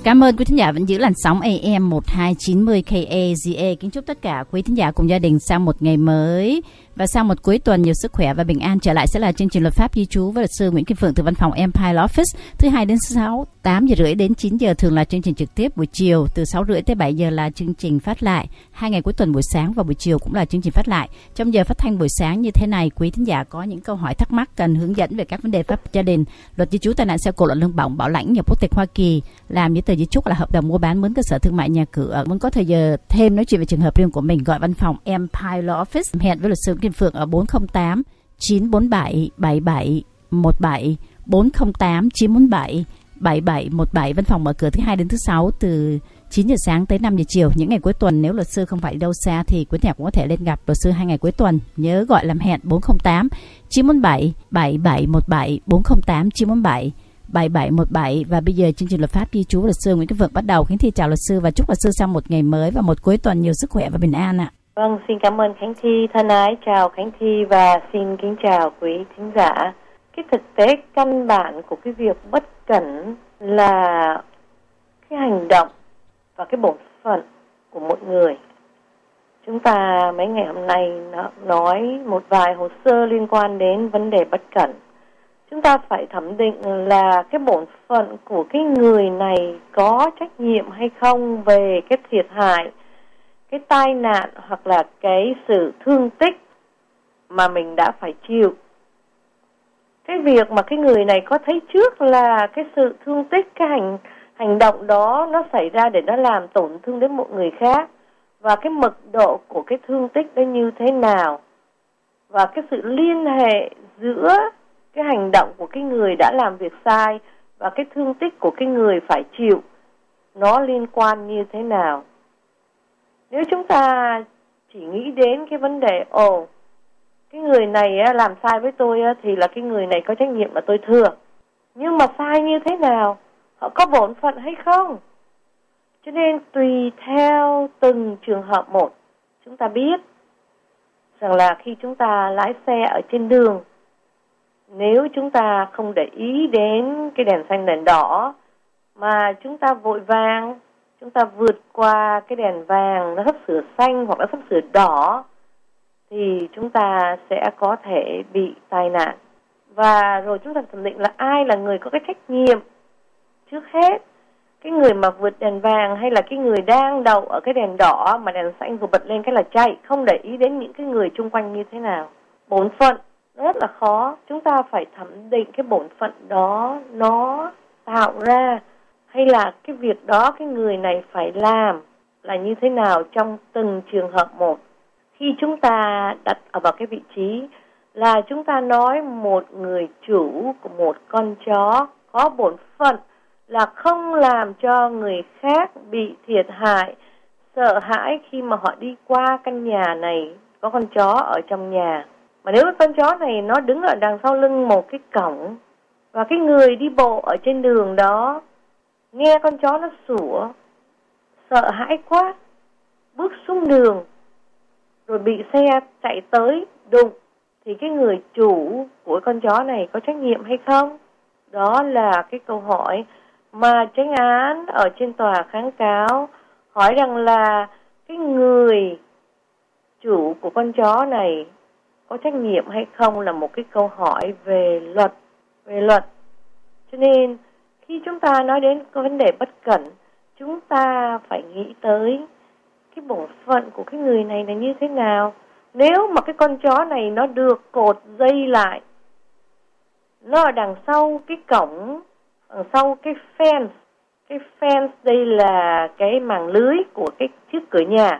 Cảm ơn quý thính giả vẫn giữ làn sóng AM 1290 KAZA. Kính chúc tất cả quý thính giả cùng gia đình sang một ngày mới và sang một cuối tuần nhiều sức khỏe và bình an. Trở lại sẽ là chương trình Luật pháp di trú với luật sư Nguyễn Kim Phượng từ văn phòng Empire Law Office. Thứ hai đến thứ sáu, 8 giờ rưỡi đến 9 giờ thường là chương trình trực tiếp. Buổi chiều từ 6 rưỡi tới 7 giờ là chương trình phát lại. 2 ngày cuối tuần buổi sáng và buổi chiều cũng là chương trình phát lại. Trong giờ phát thanh buổi sáng như thế này, quý thính giả có những câu hỏi thắc mắc cần hướng dẫn về các vấn đề pháp gia đình, luật di trú, tai nạn xe cộ, luật lương bổng, bảo lãnh, nhập quốc tịch Hoa Kỳ, làm giấy tờ di chúc, là hợp đồng mua bán, mướn cơ sở thương mại, nhà cửa. Muốn có thời giờ thêm nói chuyện về trường hợp riêng của mình, gọi văn phòng Empire Law Office. Hẹn với luật sư Kim Phượng ở 408 947 7717, 408 947 7717. Văn phòng mở cửa thứ hai đến thứ sáu từ 9 giờ sáng tới 5 giờ chiều. Những ngày cuối tuần nếu luật sư không phải đâu xa thì quý nhà cũng có thể lên gặp luật sư 2 ngày cuối tuần. Nhớ gọi làm hẹn 408 947 7717, 408 947 7717. Và bây giờ chương trình Luật pháp di trú luật sư Nguyễn Kim Phượng bắt đầu. Khánh Thi chào luật sư và chúc luật sư sang một ngày mới và một cuối tuần nhiều sức khỏe và bình an ạ. Vâng, xin cảm ơn Khánh Thi thân ái, chào Khánh Thi và xin kính chào quý thính giả. Cái thực tế căn bản của cái việc bất cẩn là cái hành động và cái bổn phận của mỗi người. Chúng ta mấy ngày hôm nay nói một vài hồ sơ liên quan đến vấn đề bất cẩn. Chúng ta phải thẩm định là cái bổn phận của cái người này có trách nhiệm hay không về cái thiệt hại, cái tai nạn hoặc là cái sự thương tích mà mình đã phải chịu. Cái việc mà cái người này có thấy trước là cái sự thương tích, cái hành động đó nó xảy ra để nó làm tổn thương đến một người khác, và cái mật độ của cái thương tích đó như thế nào, và cái sự liên hệ giữa cái hành động của cái người đã làm việc sai và cái thương tích của cái người phải chịu nó liên quan như thế nào. Nếu chúng ta chỉ nghĩ đến cái vấn đề cái người này làm sai với tôi thì là cái người này có trách nhiệm mà tôi thừa. Nhưng mà sai như thế nào? Họ có bổn phận hay không? Cho nên tùy theo từng trường hợp một, chúng ta biết rằng là khi chúng ta lái xe ở trên đường, nếu chúng ta không để ý đến cái đèn xanh đèn đỏ mà chúng ta vội vàng, chúng ta vượt qua cái đèn vàng nó sắp sửa xanh hoặc nó sắp sửa đỏ, thì chúng ta sẽ có thể bị tai nạn. Và rồi chúng ta thẩm định là ai là người có cái trách nhiệm trước hết, cái người mà vượt đèn vàng hay là cái người đang đậu ở cái đèn đỏ mà đèn xanh vừa bật lên cái là chạy, không để ý đến những cái người xung quanh như thế nào. Bổn phận rất là khó. Chúng ta phải thẩm định cái bổn phận đó nó tạo ra, hay là cái việc đó cái người này phải làm là như thế nào trong từng trường hợp một. Khi chúng ta đặt ở vào cái vị trí là chúng ta nói một người chủ của một con chó có bổn phận là không làm cho người khác bị thiệt hại, sợ hãi khi mà họ đi qua căn nhà này có con chó ở trong nhà. Mà nếu con chó này nó đứng ở đằng sau lưng một cái cổng, và cái người đi bộ ở trên đường đó nghe con chó nó sủa, sợ hãi quá, bước xuống đường, rồi bị xe chạy tới đụng, thì cái người chủ của con chó này có trách nhiệm hay không? Đó là cái câu hỏi mà chánh án ở trên tòa kháng cáo hỏi rằng là cái người chủ của con chó này có trách nhiệm hay không, là một cái câu hỏi về luật. Cho nên khi chúng ta nói đến cái vấn đề bất cẩn, chúng ta phải nghĩ tới cái bổn phận của cái người này là như thế nào. Nếu mà cái con chó này nó được cột dây lại, nó ở đằng sau cái cổng, đằng sau cái fence đây là cái màng lưới của cái trước cửa nhà.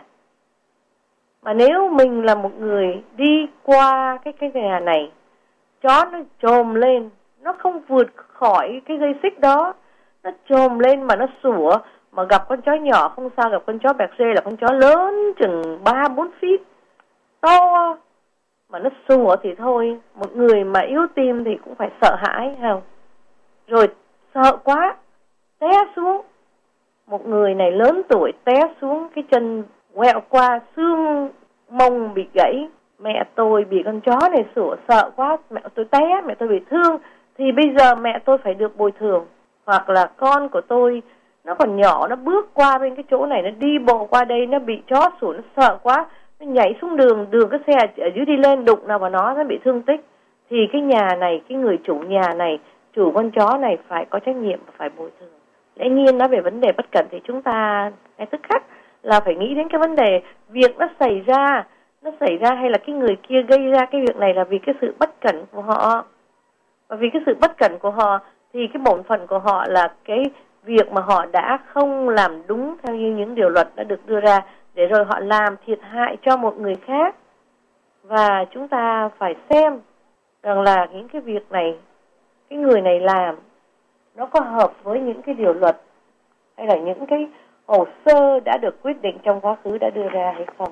Mà nếu mình là một người đi qua cái nhà này, chó nó chồm lên, nó không vượt khỏi cái dây xích đó, nó chồm lên mà nó sủa, mà gặp con chó nhỏ không sao, gặp con chó bẹc xê là con chó lớn chừng 3-4 feet, to, mà nó sủa thì thôi, một người mà yếu tim thì cũng phải sợ hãi, không? Rồi sợ quá, té xuống. Một người này lớn tuổi té xuống, cái chân quẹo qua, xương mông bị gãy. Mẹ tôi bị con chó này sủa, sợ quá, mẹ tôi té, mẹ tôi bị thương, thì bây giờ mẹ tôi phải được bồi thường. Hoặc là con của tôi nó còn nhỏ, nó bước qua bên cái chỗ này, nó đi bộ qua đây, nó bị chó sủa, nó sợ quá, nó nhảy xuống đường cái xe ở dưới đi lên, đụng nào vào nó bị thương tích. Thì cái nhà này, cái người chủ nhà này, chủ con chó này phải có trách nhiệm và phải bồi thường. Lẽ nhiên nói về vấn đề bất cẩn thì chúng ta ngay tức khắc là phải nghĩ đến cái vấn đề việc nó xảy ra hay là cái người kia gây ra cái việc này là vì cái sự bất cẩn của họ. Và vì cái sự bất cẩn của họ thì cái bổn phận của họ là cái việc mà họ đã không làm đúng theo như những điều luật đã được đưa ra, để rồi họ làm thiệt hại cho một người khác. Và chúng ta phải xem rằng là những cái việc này, cái người này làm nó có hợp với những cái điều luật hay là những cái hồ sơ đã được quyết định trong quá khứ đã đưa ra hay không.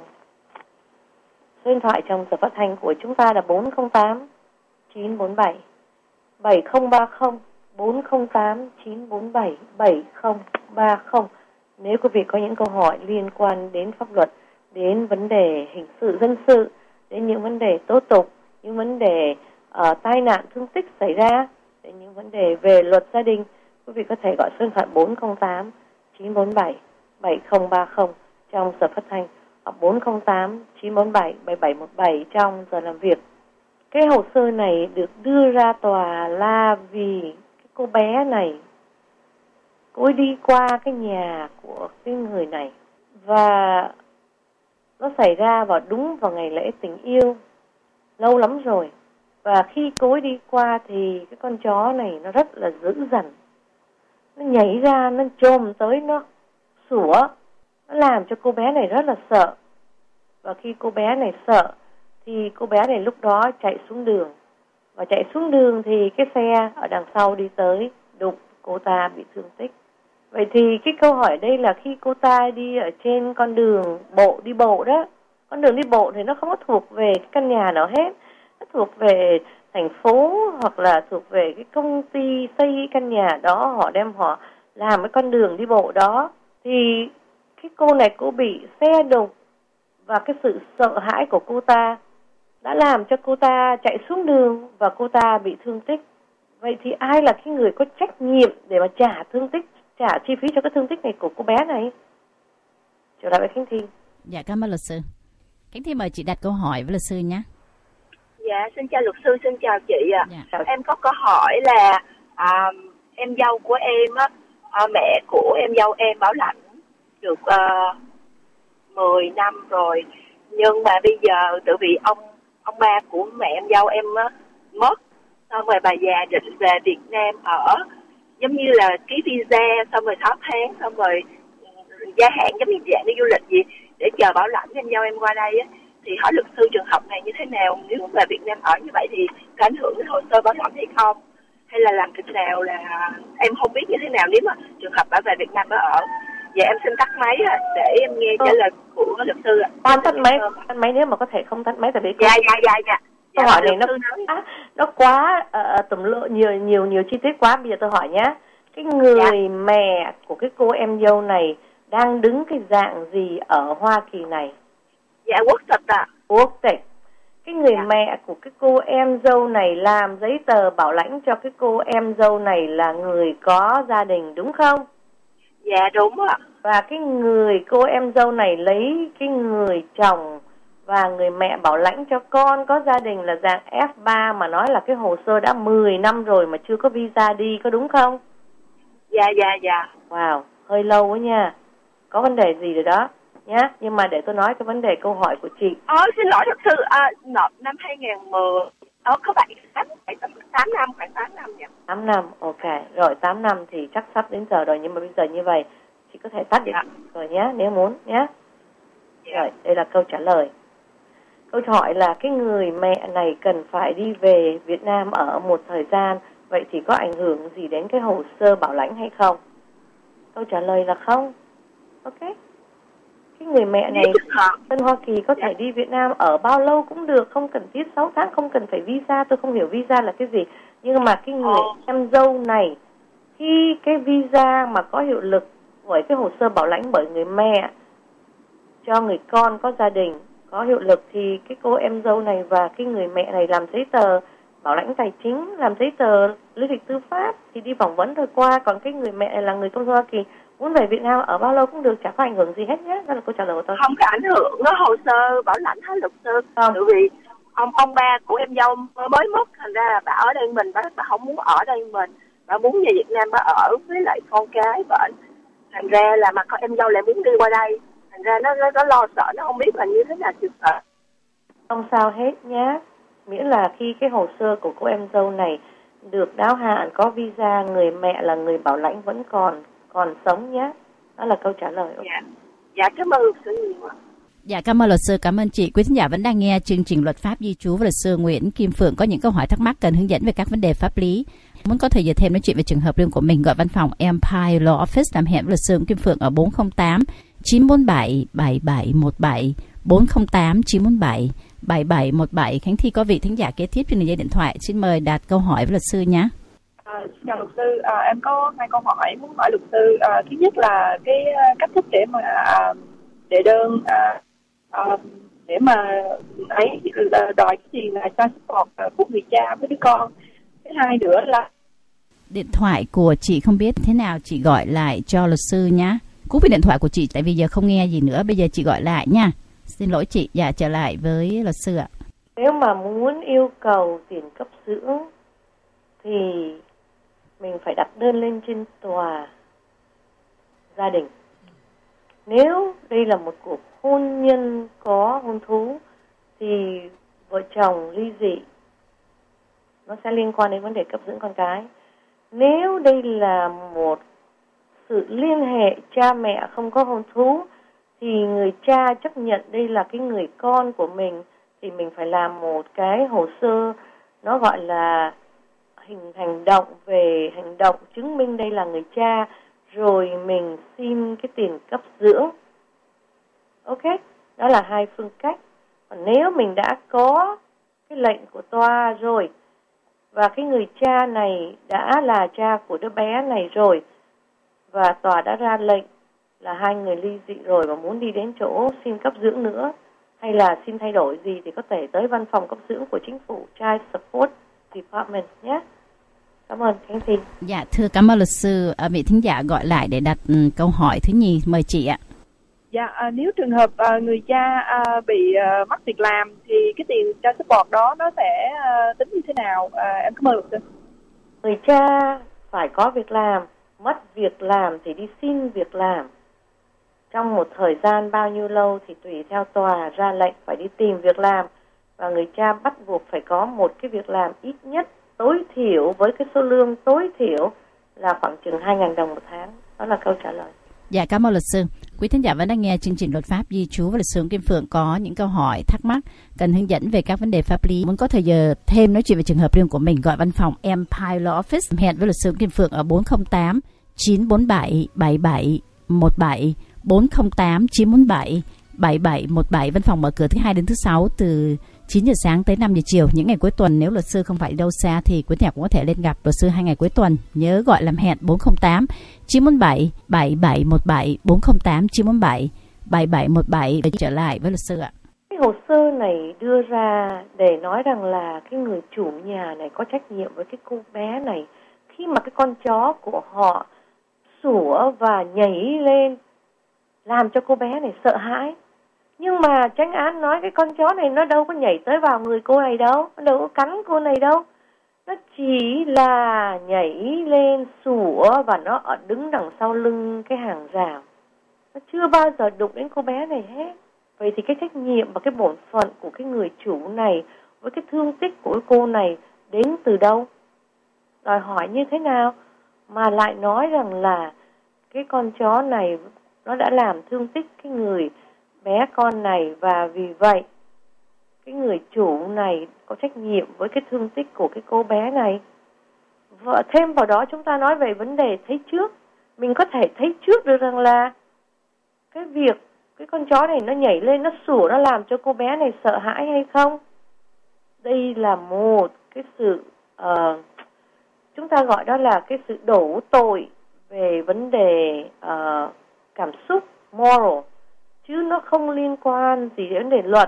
Số điện thoại trong giờ phát thanh của chúng ta là 408 947 7030, 408 947 7030. Nếu quý vị có những câu hỏi liên quan đến pháp luật, đến vấn đề hình sự dân sự, đến những vấn đề tố tụng, những vấn đề tai nạn thương tích xảy ra, đến những vấn đề về luật gia đình, quý vị có thể gọi số điện thoại 408 947 7030 trong giờ phát thanh, hoặc 408 947 7717 trong giờ làm việc. Cái hồ sơ này được đưa ra tòa là vì cái cô bé này, cô ấy đi qua cái nhà của cái người này và nó xảy ra đúng vào ngày lễ tình yêu lâu lắm rồi. Và khi cô ấy đi qua thì cái con chó này nó rất là dữ dằn, nó nhảy ra, nó chồm tới, nó sủa, nó làm cho cô bé này rất là sợ. Và khi cô bé này sợ thì cô bé này lúc đó chạy xuống đường. Và chạy xuống đường thì cái xe ở đằng sau đi tới đụng cô ta bị thương tích. Vậy thì cái câu hỏi đây là khi cô ta đi ở trên con đường đi bộ đó, con đường đi bộ thì nó không có thuộc về cái căn nhà nào hết. Nó thuộc về thành phố hoặc là thuộc về cái công ty xây căn nhà đó, họ đem họ làm cái con đường đi bộ đó. Thì cái cô này cô bị xe đụng và cái sự sợ hãi của cô ta đã làm cho cô ta chạy xuống đường và cô ta bị thương tích. Vậy thì ai là cái người có trách nhiệm để mà trả chi phí cho cái thương tích này của cô bé này? Trở lại với Khánh Thi. Dạ, cảm ơn luật sư. Khánh Thi mời chị đặt câu hỏi với luật sư nhé. Dạ, xin chào luật sư, xin chào chị ạ. Dạ. Em có câu hỏi là em dâu của em á, mẹ của em dâu em bảo lãnh được 10 năm rồi, nhưng mà bây giờ tự vì ông ba của mẹ em dâu em á mất, xong rồi bà già định về Việt Nam ở, giống như là ký visa xong rồi 6 tháng, xong rồi gia hạn giống như dạng đi du lịch gì để chờ bảo lãnh em dâu em qua đây á. Thì hỏi luật sư trường hợp này như thế nào, nếu về Việt Nam ở như vậy thì có ảnh hưởng đến hồ sơ bảo lãnh hay không, hay là làm cách nào, là em không biết như thế nào nếu mà trường hợp bà về Việt Nam ở. Dạ em xin tắt máy để em nghe trả lời của luật sư ạ. Tắt máy nếu mà có thể không tắt máy tại vì dạ. Câu hỏi này nó quá tùm lỗ, nhiều chi tiết quá. Bây giờ tôi hỏi nhá, cái người mẹ của cái cô em dâu này đang đứng cái dạng gì ở Hoa Kỳ này? Dạ quốc tịch ạ. Quốc tịch. Cái người mẹ của cái cô em dâu này làm giấy tờ bảo lãnh cho cái cô em dâu này là người có gia đình đúng không? Dạ đúng ạ. Và cái người cô em dâu này lấy cái người chồng và người mẹ bảo lãnh cho con có gia đình là dạng F3 mà nói là cái hồ sơ đã 10 năm rồi mà chưa có visa đi, có đúng không? Dạ. Wow, hơi lâu quá nha. Có vấn đề gì rồi đó nhá. Nhưng mà để tôi nói cái vấn đề câu hỏi của chị. Xin lỗi thật sự, nộp năm 2010 có 8 năm, khoảng 8 năm nhỉ? 8 năm, ok. Rồi 8 năm thì chắc sắp đến giờ rồi, nhưng mà bây giờ như vậy chị có thể tắt điện rồi nhé, nếu muốn nhé. Rồi, đây là câu trả lời. Câu hỏi là cái người mẹ này cần phải đi về Việt Nam ở một thời gian, vậy thì có ảnh hưởng gì đến cái hồ sơ bảo lãnh hay không? Câu trả lời là không. Ok. Cái người mẹ này dân Hoa Kỳ có thể đi Việt Nam ở bao lâu cũng được, không cần thiết 6 tháng, không cần phải visa. Tôi không hiểu visa là cái gì. Nhưng mà cái người em dâu này, khi cái visa mà có hiệu lực với cái hồ sơ bảo lãnh bởi người mẹ cho người con có gia đình có hiệu lực, thì cái cô em dâu này và cái người mẹ này làm giấy tờ bảo lãnh tài chính, làm giấy tờ lý lịch tư pháp thì đi phỏng vấn rồi qua. Còn cái người mẹ này là người công dân Hoa Kỳ Muốn về Việt Nam ở bao lâu cũng được, chả có ảnh hưởng gì hết nhé. Đó là câu trả lời của tôi. Không có ảnh hưởng đó, hồ sơ bảo lãnh hết luật sư. Không. Bởi vì ông ba của em dâu mới mất, thành ra là bà ở đây mình, bà không muốn ở đây mình, bà muốn về Việt Nam bà ở với lại con cái bệnh. Thành ra là mà con em dâu lại muốn đi qua đây, thành ra nó lo sợ, nó không biết là như thế nào sự sợ. Không sao hết nhé. Miễn là khi cái hồ sơ của cô em dâu này được đáo hạn, có visa, người mẹ là người bảo lãnh vẫn còn sống nhé. Đó là câu trả lời. Dạ cảm ơn luật sư nhiều ạ. Dạ cảm ơn luật sư, cảm ơn chị. Quý thính giả vẫn đang nghe chương trình Luật pháp di trú với luật sư Nguyễn Kim Phượng. Có những câu hỏi thắc mắc cần hướng dẫn về các vấn đề pháp lý. Muốn có thời giờ thêm nói chuyện về trường hợp riêng của mình, gọi văn phòng Empire Law Office làm hẹn với luật sư Nguyễn Kim Phượng ở 408 947 7717 408 947 7717. Khánh Thi có vị thính giả kế tiếp trên đường dây điện thoại. Xin mời đặt câu hỏi với luật sư nhé. Chào luật sư, em có 2 câu hỏi muốn hỏi luật sư. Thứ nhất là cái cách thức để mà đệ đơn để mà ấy đòi cái tiền là child support của người cha với đứa con. Thứ hai nữa là điện thoại của chị không biết thế nào, chị gọi lại cho luật sư nhé. Cúp cái điện thoại của chị tại vì giờ không nghe gì nữa, bây giờ chị gọi lại nha. Xin lỗi chị. Dạ trở lại với luật sư ạ. Nếu mà muốn yêu cầu tiền cấp dưỡng thì mình phải đặt đơn lên trên tòa gia đình. Nếu đây là một cuộc hôn nhân có hôn thú thì vợ chồng ly dị, nó sẽ liên quan đến vấn đề cấp dưỡng con cái. Nếu đây là một sự liên hệ cha mẹ không có hôn thú thì người cha chấp nhận đây là cái người con của mình, thì mình phải làm một cái hồ sơ, nó gọi là hành động chứng minh đây là người cha, rồi mình xin cái tiền cấp dưỡng. Ok, đó là 2 phương cách. Còn nếu mình đã có cái lệnh của tòa rồi và cái người cha này đã là cha của đứa bé này rồi và tòa đã ra lệnh là 2 người ly dị rồi và muốn đi đến chỗ xin cấp dưỡng nữa hay là xin thay đổi gì thì có thể tới văn phòng cấp dưỡng của chính phủ, Child Support Department nhé. Cảm ơn Khánh Thi. Dạ thưa cảm ơn luật sư. Vị thính giả gọi lại để đặt câu hỏi thứ nhì, mời chị ạ. dạ nếu trường hợp người cha bị mất việc làm thì cái tiền child support đó nó sẽ tính như thế nào? Em cảm ơn luật sư. Người cha phải có việc làm, mất việc làm thì đi xin việc làm. Trong một thời gian bao nhiêu lâu thì tùy theo tòa ra lệnh phải đi tìm việc làm, và người cha bắt buộc phải có một cái việc làm ít nhất tối thiểu với cái số lương tối thiểu là khoảng chừng 2.000 đồng một tháng. Đó là câu trả lời. Dạ cảm ơn luật sư. Quý thính giả vẫn đang nghe chương trình Luật pháp di trú với luật sư Kim Phượng. Có những câu hỏi thắc mắc cần hướng dẫn về các vấn đề pháp lý, muốn có thời giờ thêm nói chuyện về trường hợp riêng của mình, gọi văn phòng Empire Law Office hẹn với luật sư Kim Phượng ở 408 947 7717 408 947 7717. Văn phòng mở cửa thứ 2 đến thứ 6 từ 9 giờ sáng tới 5 giờ chiều. Những ngày cuối tuần nếu luật sư không phải đâu xa thì quý nhà cũng có thể lên gặp luật sư 2 ngày cuối tuần. Nhớ gọi làm hẹn 408 947 7717 408 947 7717. Để trở lại với luật sư ạ. Cái hồ sơ này đưa ra để nói rằng là cái người chủ nhà này có trách nhiệm với cái cô bé này khi mà cái con chó của họ sủa và nhảy lên làm cho cô bé này sợ hãi. Nhưng mà chánh án nói cái con chó này nó đâu có nhảy tới vào người cô này đâu, nó đâu có cắn cô này đâu. Nó chỉ là nhảy lên sủa và nó ở đứng đằng sau lưng cái hàng rào. Nó chưa bao giờ đụng đến cô bé này hết. Vậy thì cái trách nhiệm và cái bổn phận của cái người chủ này với cái thương tích của cô này đến từ đâu? Đòi hỏi như thế nào mà lại nói rằng là cái con chó này nó đã làm thương tích cái người bé con này, và vì vậy cái người chủ này có trách nhiệm với cái thương tích của cái cô bé này. Và thêm vào đó chúng ta nói về vấn đề thấy trước. Mình có thể thấy trước được rằng là cái việc cái con chó này nó nhảy lên, nó sủa, nó làm cho cô bé này sợ hãi hay không? Đây là một cái sự chúng ta gọi đó là cái sự đổ tội về vấn đề cảm xúc, moral, chứ nó không liên quan gì đến vấn đề luật.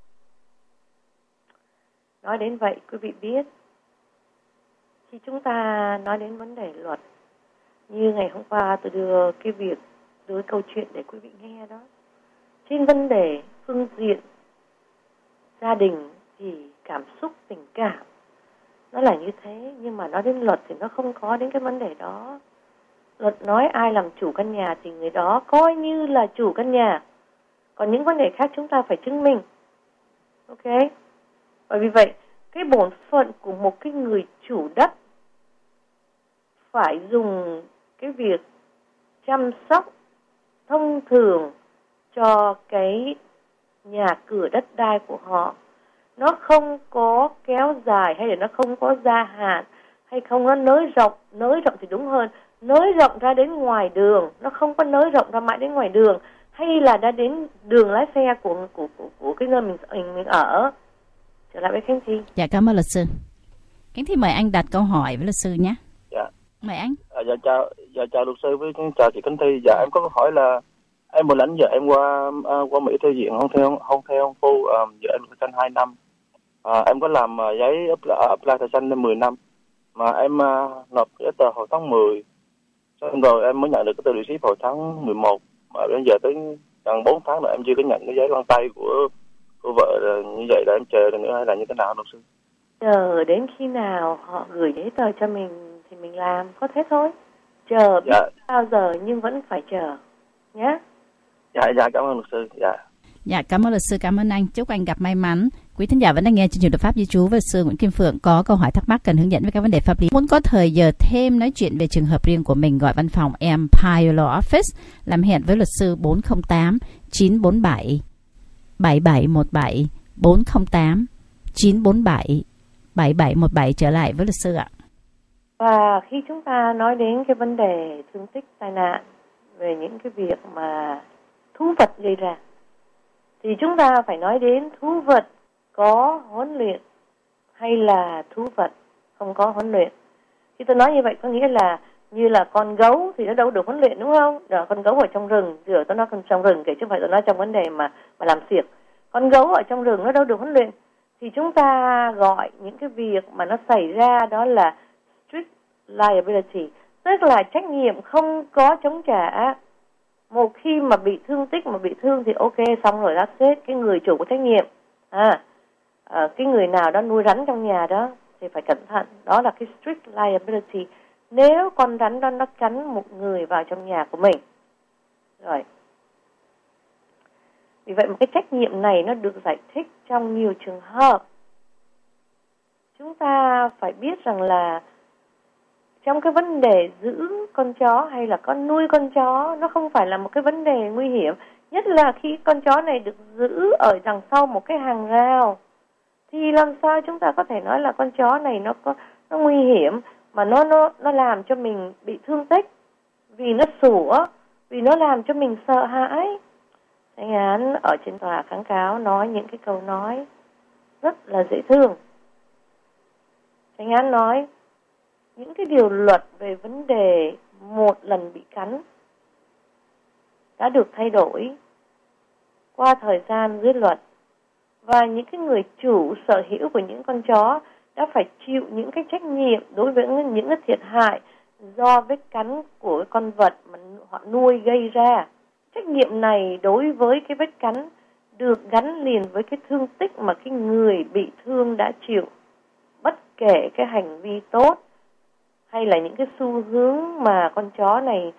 Nói đến vậy, quý vị biết, khi chúng ta nói đến vấn đề luật như ngày hôm qua tôi đưa câu chuyện để quý vị nghe đó. Trên vấn đề phương diện gia đình thì cảm xúc, tình cảm nó là như thế, nhưng mà nói đến luật thì nó không có đến cái vấn đề đó. Luật nói ai làm chủ căn nhà thì người đó coi như là chủ căn nhà. Còn những vấn đề khác chúng ta phải chứng minh. Ok? Bởi vì vậy, cái bổn phận của một cái người chủ đất phải dùng cái việc chăm sóc thông thường cho cái nhà cửa đất đai của họ. Nó không có kéo dài hay là nó không có gia hạn hay không nó nới rộng thì đúng hơn, nới rộng ra đến ngoài đường, nó không có nới rộng ra mãi đến ngoài đường hay là đã đến đường lái xe của cái nơi mình ở. Trở lại với Khánh Thi. Dạ, cảm ơn luật sư. Khánh Thi mời anh đặt câu hỏi với luật sư nhé. Dạ. Mời anh. Dạ chào luật sư với chào chị Khánh Thi. Dạ em có câu hỏi là em một lãnh vợ em qua Mỹ theo diện không theo ông phu, vợ em xanh 2 năm. Em có làm giấy apply thẻ xanh lên 10 năm mà em nộp giấy tờ hồi tháng 10. Xong rồi em mới nhận được cái tờ receipt hồi tháng 11. Mà bây giờ tới gần 4 tháng rồi em chưa có nhận cái giấy vân tay của vợ. Như vậy là em chờ được nữa hay là như thế nào luật sư? Chờ đến khi nào họ gửi giấy tờ cho mình thì mình làm, có thế thôi. Chờ biết bao giờ nhưng vẫn phải chờ nhé. Dạ cảm ơn luật sư. Dạ, cảm ơn luật sư, cảm ơn anh. Chúc anh gặp may mắn. Quý thính giả vẫn đang nghe chương trình Luật pháp di trú với luật sư Nguyễn Kim Phượng. Có câu hỏi thắc mắc cần hướng dẫn với các vấn đề pháp lý, muốn có thời giờ thêm nói chuyện về trường hợp riêng của mình, gọi văn phòng Empire Law Office, làm hẹn với luật sư 408 947 7717 408 947 7717. Trở lại với luật sư ạ. Và khi chúng ta nói đến cái vấn đề thương tích, tai nạn, về những cái việc mà thú vật gây ra, thì chúng ta phải nói đến thú vật có huấn luyện hay là thú vật không có huấn luyện. Khi tôi nói như vậy có nghĩa là như là con gấu thì nó đâu được huấn luyện, đúng không? Rồi con gấu ở trong rừng, tôi nói trong rừng kể chứ không phải tôi nói trong vấn đề mà làm xiếc. Con gấu ở trong rừng nó đâu được huấn luyện. Thì chúng ta gọi những cái việc mà nó xảy ra đó là strict liability, tức là trách nhiệm không có chống trả. Một khi mà bị thương tích, mà bị thương thì ok, xong rồi that's it, cái người chủ có trách nhiệm. Cái người nào đó nuôi rắn trong nhà đó thì phải cẩn thận, đó là cái strict liability. Nếu con rắn đó nó cắn một người vào trong nhà của mình rồi. Vì vậy mà cái trách nhiệm này nó được giải thích trong nhiều trường hợp. Chúng ta phải biết rằng là trong cái vấn đề giữ con chó hay là con nuôi con chó, nó không phải là một cái vấn đề nguy hiểm. Nhất là khi con chó này được giữ ở đằng sau một cái hàng rào, thì làm sao chúng ta có thể nói là con chó này nó nguy hiểm mà nó làm cho mình bị thương tích, vì nó sủa, vì nó làm cho mình sợ hãi. Thánh án ở trên tòa kháng cáo nói những cái câu nói rất là dễ thương. Thánh án nói những cái điều luật về vấn đề một lần bị cắn đã được thay đổi qua thời gian dưới luật, và những cái người chủ sở hữu của những con chó đã phải chịu những cái trách nhiệm đối với những cái thiệt hại do vết cắn của con vật mà họ nuôi gây ra. Trách nhiệm này đối với cái vết cắn được gắn liền với cái thương tích mà cái người bị thương đã chịu, bất kể cái hành vi tốt hay là những cái xu hướng mà con chó này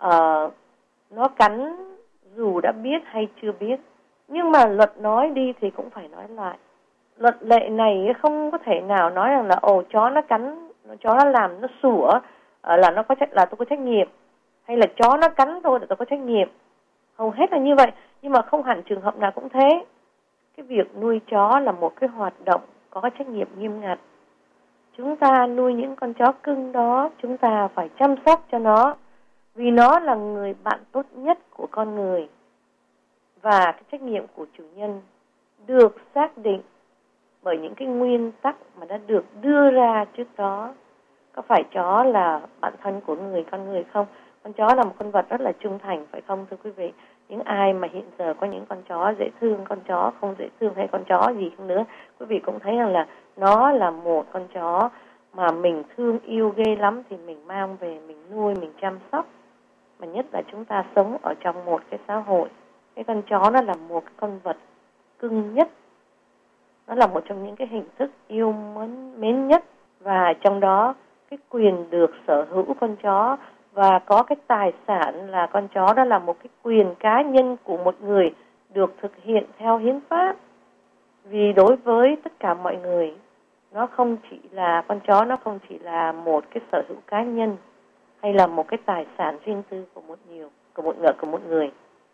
nó cắn dù đã biết hay chưa biết. Nhưng mà luật nói đi thì cũng phải nói lại. Luật lệ này không có thể nào nói rằng là chó nó cắn, chó nó làm nó sủa là tôi có trách nhiệm, hay là chó nó cắn tôi là tôi có trách nhiệm. Hầu hết là như vậy, nhưng mà không hẳn trường hợp nào cũng thế. Cái việc nuôi chó là một cái hoạt động có trách nhiệm nghiêm ngặt. Chúng ta nuôi những con chó cưng đó, chúng ta phải chăm sóc cho nó, vì nó là người bạn tốt nhất của con người. Và cái trách nhiệm của chủ nhân được xác định bởi những cái nguyên tắc mà đã được đưa ra trước đó. Có phải chó là bạn thân của con người không? Con chó là một con vật rất là trung thành, phải không thưa quý vị? Những ai mà hiện giờ có những con chó dễ thương, con chó không dễ thương hay con chó gì không nữa, quý vị cũng thấy rằng là nó là một con chó mà mình thương yêu ghê lắm thì mình mang về, mình nuôi, mình chăm sóc. Mà nhất là chúng ta sống ở trong một cái xã hội, cái con chó nó là một cái con vật cưng nhất. Nó là một trong những cái hình thức yêu mến nhất. Và trong đó cái quyền được sở hữu con chó và có cái tài sản là con chó, đó là một cái quyền cá nhân của một người được thực hiện theo hiến pháp. Vì đối với tất cả mọi người, nó không chỉ là con chó, nó không chỉ là một cái sở hữu cá nhân hay là một cái tài sản riêng tư của một người.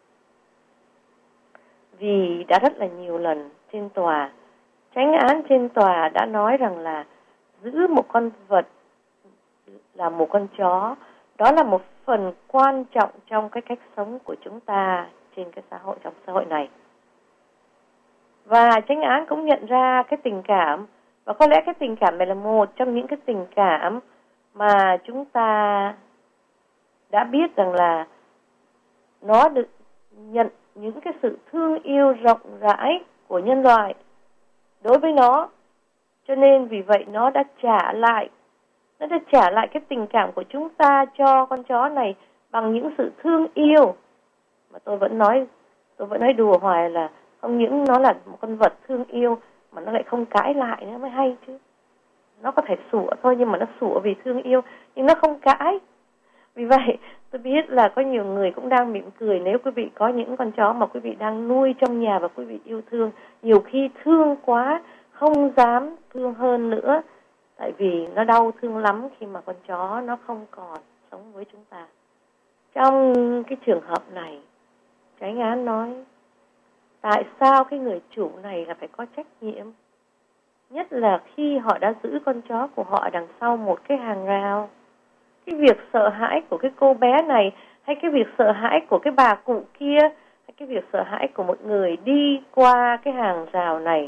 Vì đã rất là nhiều lần trên tòa, chánh án trên tòa đã nói rằng là giữ một con vật là một con chó, đó là một phần quan trọng trong cái cách sống của chúng ta trên cái xã hội, trong xã hội này. Và chánh án cũng nhận ra cái tình cảm, và có lẽ cái tình cảm này là một trong những cái tình cảm mà chúng ta đã biết rằng là nó được nhận những cái sự thương yêu rộng rãi của nhân loại đối với nó. Cho nên vì vậy nó đã trả lại cái tình cảm của chúng ta cho con chó này bằng những sự thương yêu. Mà tôi vẫn nói đùa hoài là không những nó là một con vật thương yêu mà nó lại không cãi lại nữa mới hay chứ. Nó có thể sủa thôi, nhưng mà nó sủa vì thương yêu, nhưng nó không cãi. Vì vậy tôi biết là có nhiều người cũng đang mỉm cười nếu quý vị có những con chó mà quý vị đang nuôi trong nhà và quý vị yêu thương. Nhiều khi thương quá, không dám thương hơn nữa, tại vì nó đau thương lắm khi mà con chó nó không còn sống với chúng ta. Trong cái trường hợp này, chánh án nói tại sao cái người chủ này là phải có trách nhiệm, nhất là khi họ đã giữ con chó của họ đằng sau một cái hàng rào. Cái việc sợ hãi của cái cô bé này, hay cái việc sợ hãi của cái bà cụ kia, hay cái việc sợ hãi của một người đi qua cái hàng rào này,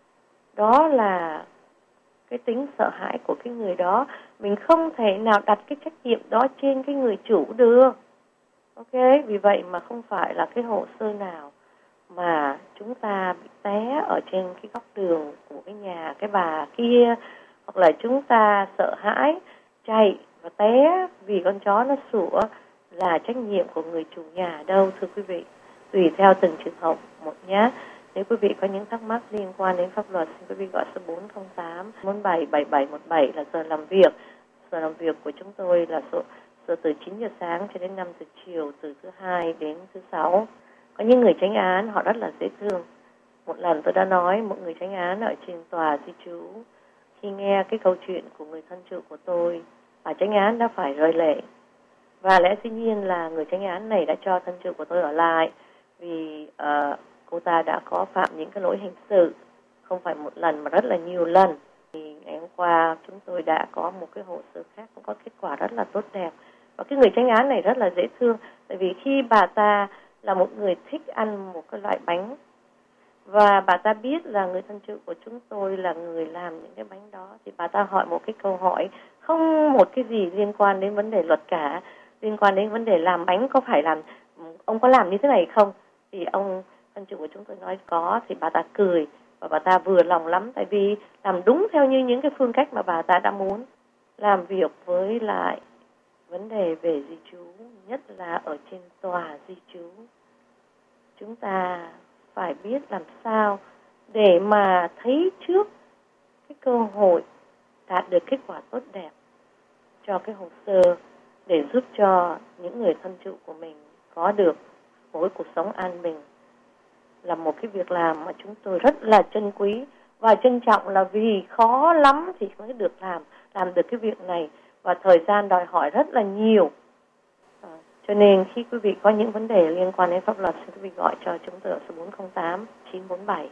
đó là cái tính sợ hãi của cái người đó. Mình không thể nào đặt cái trách nhiệm đó trên cái người chủ được. Ok, vì vậy mà không phải là cái hồ sơ nào mà chúng ta bị té ở trên cái góc đường của cái nhà cái bà kia, hoặc là chúng ta sợ hãi chạy và té vì con chó nó sủa là trách nhiệm của người chủ nhà đâu, thưa quý vị. Tùy theo từng trường hợp một nhé. Nếu quý vị có những thắc mắc liên quan đến pháp luật, xin quý vị gọi số 408 47 7717 là giờ làm việc. Giờ làm việc của chúng tôi là giờ từ 9 giờ sáng cho đến 5 giờ chiều, từ thứ Hai đến thứ Sáu. Có những người chánh án họ rất là dễ thương. Một lần tôi đã nói một người chánh án ở trên tòa di trú, khi nghe cái câu chuyện của người thân chủ của tôi, bà chánh án đã phải rơi lệ. Và lẽ dĩ nhiên là người chánh án này đã cho thân chủ của tôi ở lại, vì cô ta đã có phạm những cái lỗi hình sự, không phải một lần mà rất là nhiều lần. Thì ngày hôm qua chúng tôi đã có một cái hồ sơ khác cũng có kết quả rất là tốt đẹp. Và cái người chánh án này rất là dễ thương, tại vì khi bà ta là một người thích ăn một cái loại bánh, và bà ta biết là người thân chủ của chúng tôi là người làm những cái bánh đó, thì bà ta hỏi một cái câu hỏi không một cái gì liên quan đến vấn đề luật cả, liên quan đến vấn đề làm bánh có phải làm, ông có làm như thế này không? Thì ông thân chủ của chúng tôi nói có, thì bà ta cười và bà ta vừa lòng lắm, tại vì làm đúng theo như những cái phương cách mà bà ta đã muốn. Làm việc với lại vấn đề về di trú, nhất là ở trên tòa di trú, chúng ta phải biết làm sao để mà thấy trước cái cơ hội đạt được kết quả tốt đẹp cho cái hồ sơ, để giúp cho những người thân chủ của mình có được một cái cuộc sống an bình, là một cái việc làm mà chúng tôi rất là trân quý và trân trọng, là vì khó lắm thì mới được làm được cái việc này, và thời gian đòi hỏi rất là nhiều. Cho nên khi quý vị có những vấn đề liên quan đến pháp luật, xin quý vị gọi cho chúng tôi ở số 408 947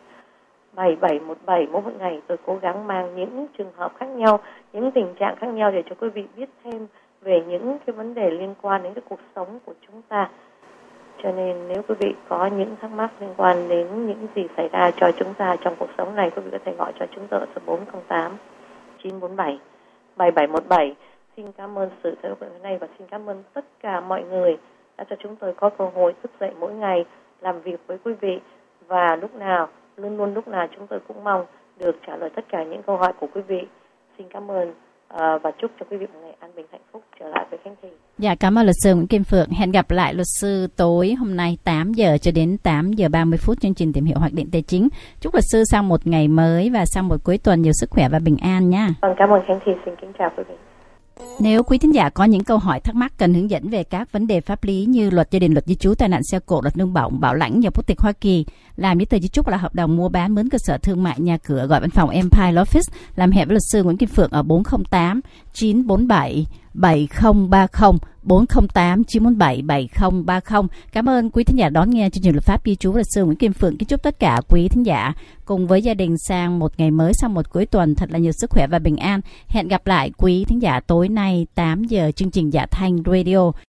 7717. Mỗi ngày tôi cố gắng mang những trường hợp khác nhau, những tình trạng khác nhau để cho quý vị biết thêm về những cái vấn đề liên quan đến cái cuộc sống của chúng ta. Cho nên nếu quý vị có những thắc mắc liên quan đến những gì xảy ra cho chúng ta trong cuộc sống này, quý vị có thể gọi cho chúng tôi ở số 408 947 7717. Xin cảm ơn sự theo dõi hôm nay và xin cảm ơn tất cả mọi người đã cho chúng tôi có cơ hội thức dậy mỗi ngày làm việc với quý vị, và luôn luôn lúc nào chúng tôi cũng mong được trả lời tất cả những câu hỏi của quý vị. Xin cảm ơn và chúc cho quý vị một ngày an bình hạnh phúc. Trở lại với Khánh Thi. Dạ, cảm ơn luật sư Nguyễn Kim Phượng. Hẹn gặp lại luật sư tối hôm nay 8 giờ cho đến 8 giờ 30 phút chương trình Tìm hiểu hoạch định tài chính. Chúc luật sư sau một ngày mới và sau một cuối tuần nhiều sức khỏe và bình an nha. Vâng, cảm ơn Khánh Thi. Xin kính chào quý vị. Nếu quý thính giả có những câu hỏi thắc mắc cần hướng dẫn về các vấn đề pháp lý như luật gia đình, luật di trú, tai nạn xe cộ, luật lương bổng, bảo lãnh, nhà quốc tịch Hoa Kỳ, làm giấy tờ di trúc là hợp đồng mua bán, mướn cơ sở thương mại, nhà cửa, gọi văn phòng Empire Law Office, làm hẹn với luật sư Nguyễn Kim Phượng ở 408 947 7030 408 947 7030. Cảm ơn quý thính giả đón nghe chương trình luật pháp di trú luật sư Nguyễn Kim Phượng. Kính chúc tất cả quý thính giả cùng với gia đình sang một ngày mới, sau một cuối tuần thật là nhiều sức khỏe và bình an. Hẹn gặp lại quý thính giả tối nay 8 giờ chương trình Dạ Thanh Radio.